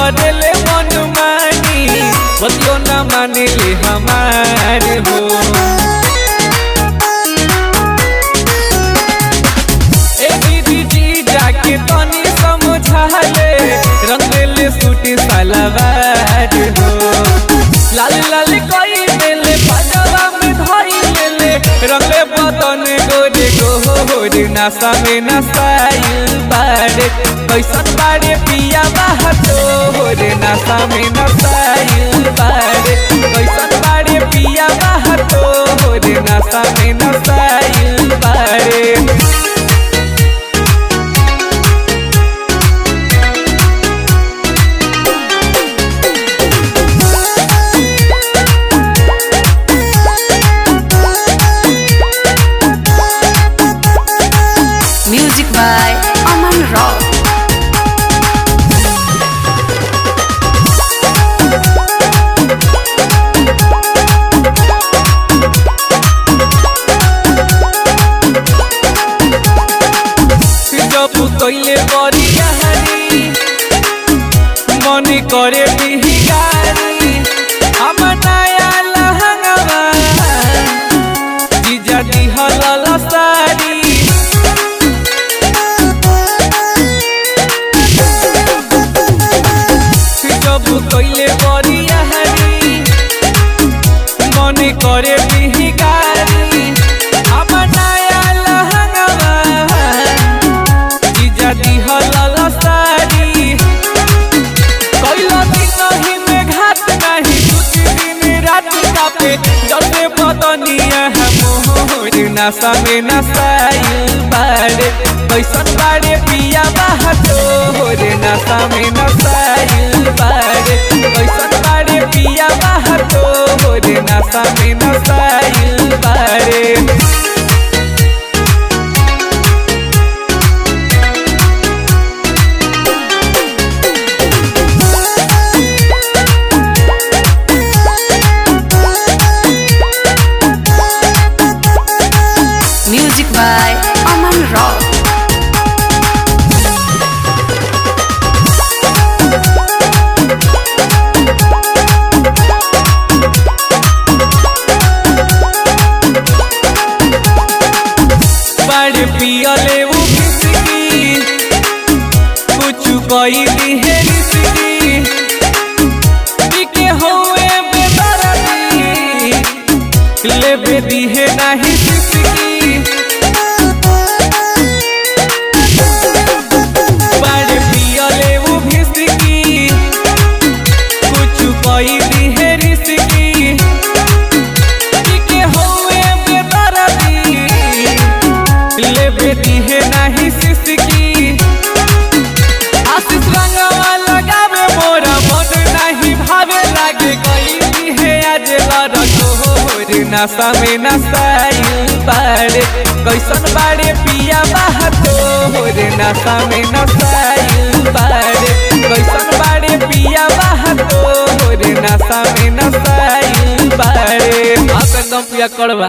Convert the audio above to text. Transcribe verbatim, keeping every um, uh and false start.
करेले मन मानी बतियो न माने ले हमारे हो। ए दीदी जी जाके तनी समझा ले रंगेले सूटी सलवार हो। लाल लाल कोई देले पाजामा में धई लेले रंगे बदन गोरे गोरे नशा में नसाइल बारे कैसन बारे पिया बहतो रे नशा में नसाइल बारे कैसन बारे पिया बहतो रे नशा में नसाइल बारे। Music by Aman Rock. जब कैले बड़ी कहानी मन करे बिहारी हम नया लहंगवा जीजा दिहल सारी। जब कैले बड़ी कहानी मन करे बिहारी हम नया लहंगवा दिहल सारी। कैला दिन ही में घाट नहीं कुछ दिन रात कापे जले बदनिया मोर नशा में नसाइल बारे कैसन बारे पिया बहतो रे नशा में नसाइल बारे कैसन बारे पिया बहतो रे नशा में नसाइल बारे। Music by Aman Rock. बड़े पियले वो किसकी कुछ कोई दिहे रिसकी बिके होए बेदरदी ले बेदी है नहीं किसकी। बड़े पियले वो किसकी कुछ कोई दिहे रिसकी बिके होए बेदरदी ले बेदी है नहीं सिसकी। आशीष रंगवा लगावे मोरा मन नहीं भावे लागे गई है आज लड़को नशा में नसाइल बारे कैसन बारे पिया बहतो रे नशा में नसाइल बारे कैसन बारे पिया बहतो रे नशा में नसाइल बारे। आप एकदम पिया करवा।